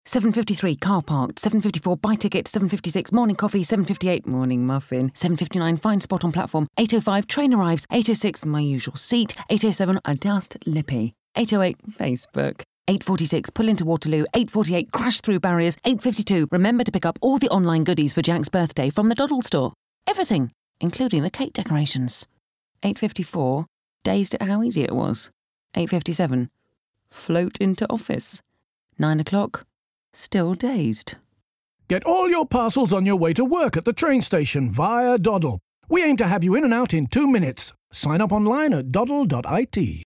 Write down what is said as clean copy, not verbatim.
7:53, car parked. 7:54, buy ticket. 7:56, morning coffee. 7:58, morning muffin. 7:59, find spot on platform. 8:05, train arrives. 8:06, my usual seat. 8:07, a daft lippy. 8:08, Facebook. 8:46, pull into Waterloo. 8:48, crash through barriers. 8:52, remember to pick up all the online goodies for Jack's birthday from the Doddle store. Everything, including the cake decorations. 8:54, dazed at how easy it was. 8:57, float into office. 9 o'clock, still dazed. Get all your parcels on your way to work at the train station via Doddle. We aim to have you in and out in 2 minutes. Sign up online at doddle.it.